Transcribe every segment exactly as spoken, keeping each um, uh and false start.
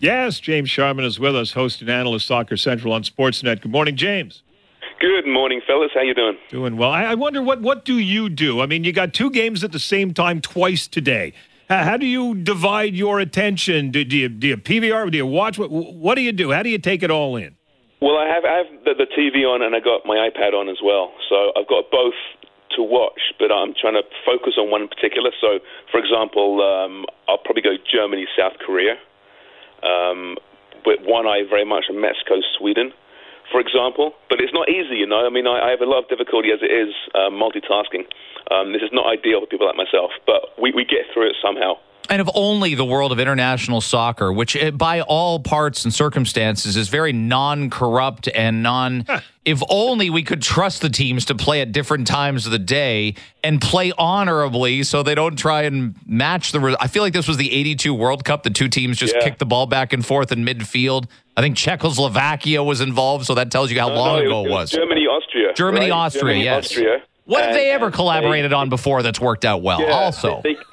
Yes, James Sharman is with us, host and analyst, Soccer Central on Sportsnet. Good morning, James. Good morning, fellas. How you doing? Doing well. I, I wonder, what, what do you do? I mean, you got two games at the same time twice today. How, how do you divide your attention? Do, do, you, do you P V R? Do you watch? What, what do you do? How do you take it all in? Well, I have, I have the, the T V on and I got my iPad on as well. So I've got both to watch, but I'm trying to focus on one in particular. So, for example, um, I'll probably go Germany, South Korea. Um, with one eye very much on Mexico, Sweden, for example. But it's not easy, you know. I mean, I, I have a lot of difficulty as it is uh, multitasking. Um, this is not ideal for people like myself, but we, we get through it somehow. And if only the world of international soccer, which by all parts and circumstances is very non-corrupt and non... Huh. If only we could trust the teams to play at different times of the day and play honorably so they don't try and match the... Re- I feel like this was the eighty-two World Cup. The two teams just yeah. kicked the ball back and forth in midfield. I think Czechoslovakia was involved, so that tells you how no, long no, ago it was. it was. Germany, Austria. Germany, right? Austria, Germany, yes. Austria. What have and, they ever collaborated they, on before that's worked out well? Yeah, also... They,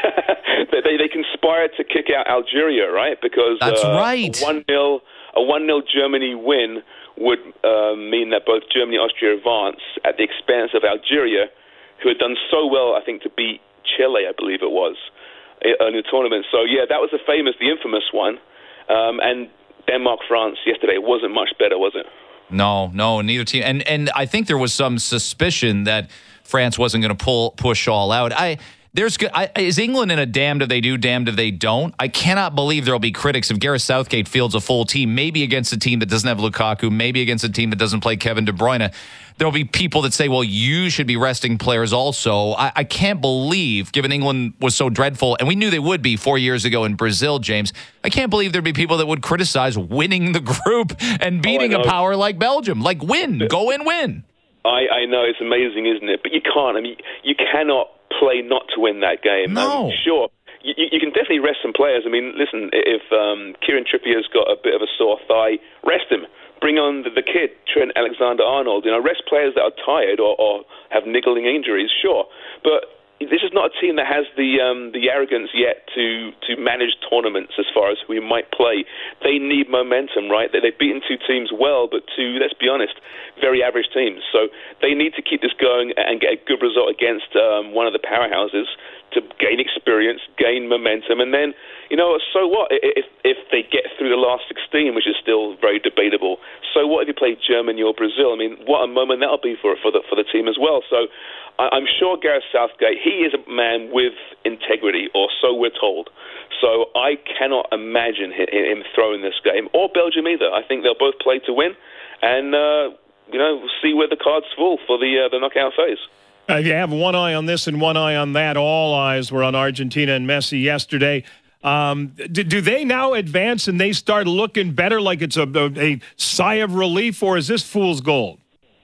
They, they conspired to kick out Algeria, right? Because that's uh, right. A one nil a one nil Germany win would uh, mean that both Germany and Austria advance at the expense of Algeria, who had done so well, I think, to beat Chile, I believe it was, in the tournament. So, yeah, that was the famous, the infamous one. Um, and Denmark-France yesterday wasn't much better, was it? No, no, neither team. And and I think there was some suspicion that France wasn't going to pull push all out. I... There's I, is England in a damned if they do, damned if they don't? I cannot believe there will be critics if Gareth Southgate fields a full team, maybe against a team that doesn't have Lukaku, maybe against a team that doesn't play Kevin De Bruyne. There will be people that say, well, you should be resting players also. I, I can't believe, given England was so dreadful, and we knew they would be four years ago in Brazil, James, I can't believe there'd be people that would criticize winning the group and beating oh, a power like Belgium. Like, win. Go and win. I, I know, it's amazing, isn't it? But you can't. I mean, you cannot play not to win that game. No. Um, sure, you, you can definitely rest some players. I mean, listen, if um, Kieran Trippier's got a bit of a sore thigh, rest him. Bring on the, the kid, Trent Alexander-Arnold. You know, rest players that are tired or, or have niggling injuries, sure. But this is not a team that has the um, the arrogance yet to, to manage tournaments as far as who we might play. They need momentum, right? They, they've beaten two teams well, but two, let's be honest, very average teams. So they need to keep this going and get a good result against um, one of the powerhouses to gain experience, gain momentum, and then, you know, so what if if they get through the last sixteen, which is still very debatable? So what if you play Germany or Brazil? I mean, what a moment that'll be for for the for the team as well. So I'm sure Gareth Southgate, he is a man with integrity, or so we're told. So I cannot imagine him throwing this game, or Belgium either. I think they'll both play to win, and uh, you know, see where the cards fall for the uh, the knockout phase. Uh, you have one eye on this and one eye on that. All eyes were on Argentina and Messi yesterday. Um, do, do they now advance and they start looking better, like it's a, a, a sigh of relief, or is this fool's gold?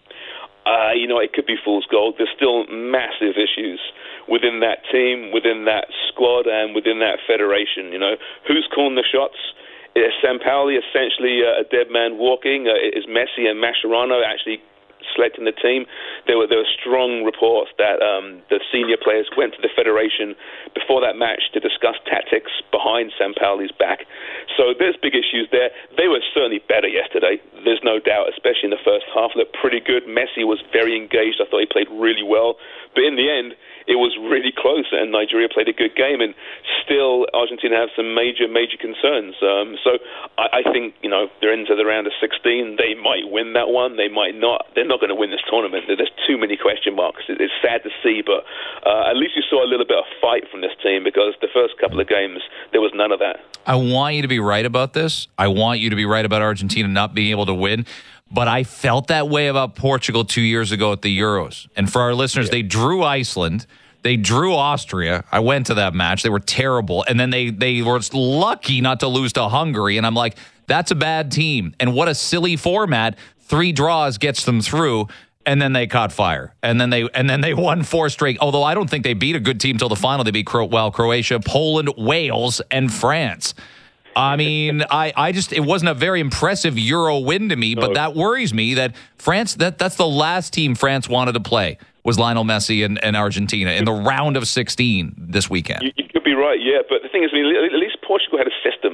Uh, you know, it could be fool's gold. There's still massive issues within that team, within that squad, and within that federation. You know, who's calling the shots? Is Sampaoli essentially a dead man walking? Uh, is Messi and Mascherano actually selecting the team? There were there were strong reports that um, the senior players went to the federation before that match to discuss tactics behind Sampaoli's back. So there's big issues there. They were certainly better yesterday. There's no doubt, especially in the first half. Looked pretty good. Messi was very engaged. I thought he played really well. But in the end, it was really close, and Nigeria played a good game, and still Argentina have some major, major concerns. Um, so I, I think, you know, they're into the round of sixteen. They might win that one. They might not. They're not going to win this tournament. There's too many question marks. It's sad to see, but uh, at least you saw a little bit of fight from this team, because the first couple of games, there was none of that. I want you to be right about this. I want you to be right about Argentina not being able to win. But I felt that way about Portugal two years ago at the Euros. And for our listeners, yeah. they drew Iceland. They drew Austria. I went to that match. They were terrible. And then they, they were lucky not to lose to Hungary. And I'm like, that's a bad team. And what a silly format. Three draws gets them through. And then they caught fire. And then they and then they won four straight. Although I don't think they beat a good team till the final. They beat Cro- well, Croatia, Poland, Wales, and France. I mean, I, I just, it wasn't a very impressive Euro win to me, but that worries me that France, that that's the last team France wanted to play, was Lionel Messi and, and Argentina in the round of sixteen this weekend. You, you could be right, yeah. But the thing is, I mean, at least Portugal had a system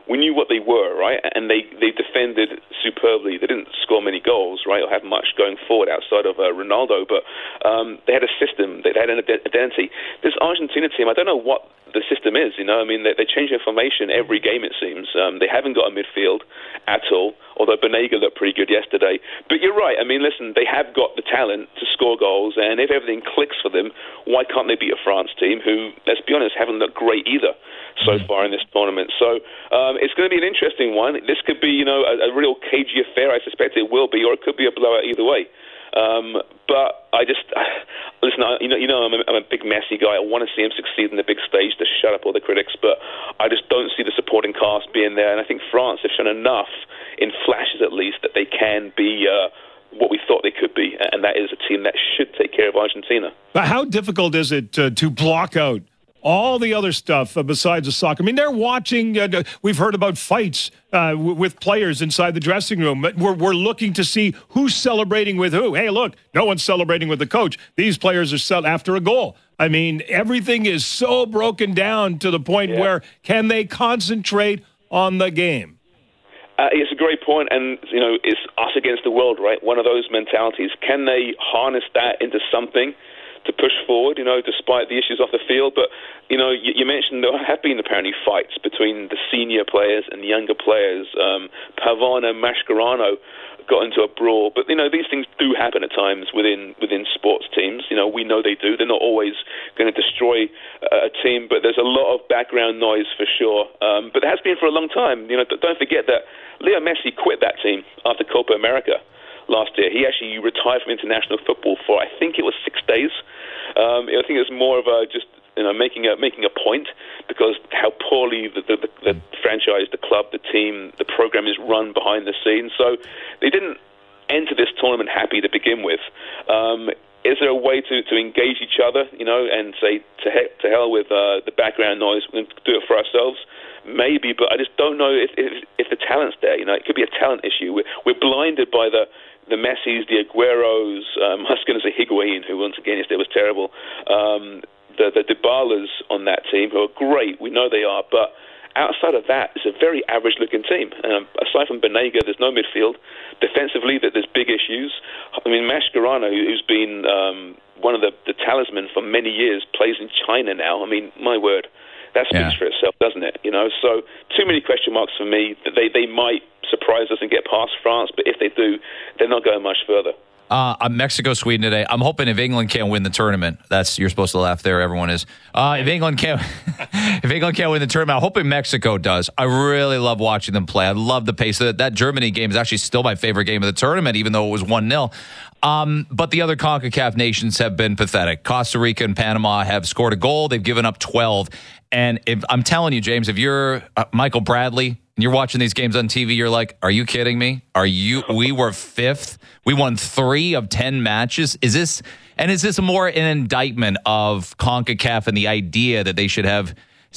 we knew what they were, right? And they, they defended superbly. They didn't score many goals, right, or have much going forward outside of uh, Ronaldo, but um, they had a system. They had an identity. This Argentina team, I don't know what the system is, you know. I mean, they, they change their formation every game, it seems. Um, they haven't got a midfield at all, although Banega looked pretty good yesterday. But you're right. I mean, listen, they have got the talent to score goals, and if everything clicks for them, why can't they beat a France team who, let's be honest, haven't looked great either so far in this tournament? So um, it's going to be an interesting one. This could be, you know, a, a real cagey affair. I suspect it will be, or it could be a blowout either way. Um, but I just listen. I, you know, you know, I'm a, I'm a big Messi guy. I want to see him succeed in the big stage to shut up all the critics. But I just don't see the supporting cast being there. And I think France have shown enough, in flashes at least, that they can be uh, what we thought they could be, and that is a team that should take care of Argentina. But how difficult is it uh, to block out all the other stuff uh, besides the soccer? I mean, they're watching. Uh, we've heard about fights uh, w- with players inside the dressing room. We're, we're looking to see who's celebrating with who. Hey, look, no one's celebrating with the coach. These players are set after a goal. I mean, everything is so broken down to the point yeah. where can they concentrate on the game? Uh, it's a great point, and you know, it's us against the world, right? One of those mentalities. Can they harness that into something to push forward, you know, despite the issues off the field? But, you know, you, you mentioned there have been apparently fights between the senior players and the younger players. Um, Pavon and Mascherano got into a brawl. But, you know, these things do happen at times within within sports teams. You know, we know they do. They're not always going to destroy a team, but there's a lot of background noise for sure. Um, but it has been for a long time. You know, don't forget that Leo Messi quit that team after Copa America last year. He actually retired from international football for, I think it was six days. Um, I think it was more of a just, you know, making a making a point because how poorly the, the, the franchise, the club, the team, the program is run behind the scenes. So they didn't enter this tournament happy to begin with. Um, is there a way to, to engage each other, you know, and say to, he- to hell with uh, the background noise, we're going to do it for ourselves? Maybe, but I just don't know if, if, if the talent's there. You know, it could be a talent issue. We're, we're blinded by the the Messis, the Agueros, um, I was going to say Higuain, who once again yesterday was terrible, um, the, the Dybalas on that team, who are great, we know they are, but outside of that, it's a very average-looking team. Um, aside from Banega, there's no midfield. Defensively, there's big issues. I mean, Mascherano, who's been um, one of the, the talisman for many years, plays in China now. I mean, my word. That speaks yeah. for itself, doesn't it? You know, so too many question marks for me. That they, they might surprise us and get past France, but if they do, they're not going much further. Uh, Mexico, Sweden today. I'm hoping if England can't win the tournament, that's you're supposed to laugh there. Everyone is. Uh, if England can't, if England can't win the tournament, I'm hoping Mexico does. I really love watching them play. I love the pace. That that Germany game is actually still my favorite game of the tournament, even though it was one nil. Um, but the other CONCACAF nations have been pathetic. Costa Rica and Panama have scored a goal. They've given up twelve. And if I'm telling you, James, if you're uh, Michael Bradley and you're watching these games on T V, you're like, are you kidding me? Are you? We were fifth. We won three of ten matches. Is this, and is this more an indictment of CONCACAF and the idea that they should have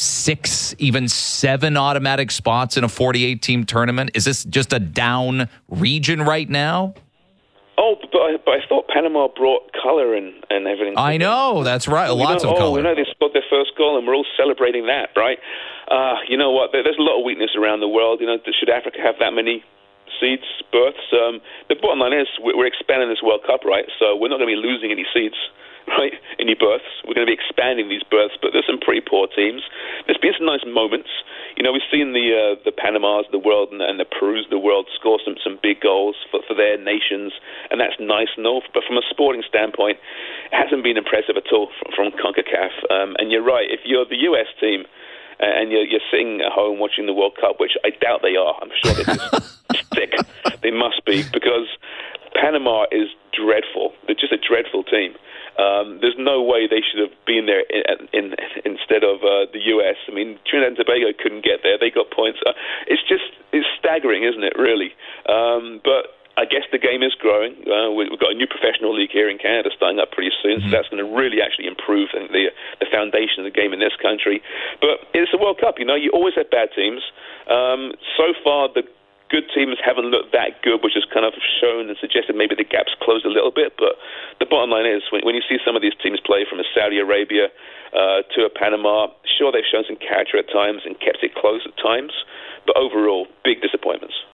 six, even seven automatic spots in a forty-eight team tournament? Is this just a down region right now? Oh, but I, but I thought Panama brought colour and, and everything. I know, that's right. We Lots know, of oh, colour. We know they scored their first goal, and we're all celebrating that, right? Uh, you know what? There, there's a lot of weakness around the world. You know, should Africa have that many seeds, berths? Um, the bottom line is we're expanding this World Cup, right? So we're not going to be losing any seeds, right? Any berths. We're going to be expanding these berths, but there's some pretty poor teams. There's been some nice moments. You know, we've seen the uh, the Panamas of the world and, and the Perus of the world score some, some big goals for, for their nations, and that's nice and all. But from a sporting standpoint, it hasn't been impressive at all from, from CONCACAF. Um, and you're right, if you're the U S team and you're, you're sitting at home watching the World Cup, which I doubt they are, I'm sure they're just sick. They must be, because Panama is dreadful. They're just a dreadful team. Um, there's no way they should have been there in, in, instead of uh, the U S. I mean, Trinidad and Tobago couldn't get there. They got points. Uh, it's just it's staggering, isn't it, really? Um, but I guess the game is growing. Uh, we've got a new professional league here in Canada starting up pretty soon, mm-hmm. so that's going to really actually improve the the foundation of the game in this country. But it's a World Cup, you know. You always have bad teams. Um, so far, the good teams haven't looked that good, which has kind of shown and suggested maybe the gap's closed a little bit. But the bottom line is, when, when you see some of these teams play, from a Saudi Arabia uh, to a Panama, sure, they've shown some character at times and kept it close at times. But overall, big disappointment.